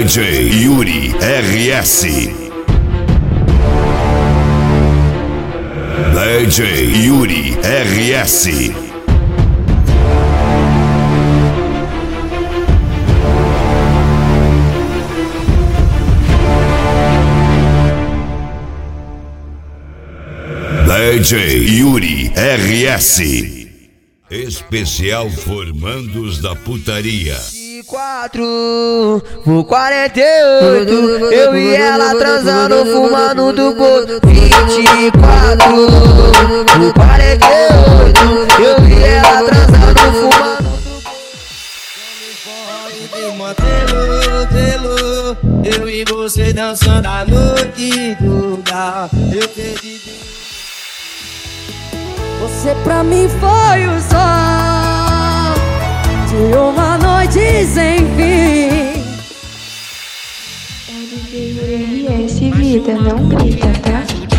DJ Yuri RS. DJ Yuri RS. DJ Yuri RS. Especial Formandos da Putaria. 24, o 48, eu e ela transando, fumando do bolo. 24, o 48, eu e ela transando, fumando do bolo. Eu e você dançando a noite toda. Eu perdi. Você pra mim foi o sol de uma noite sem fim. É o DJ Yuri RS, vida, não grita, tá?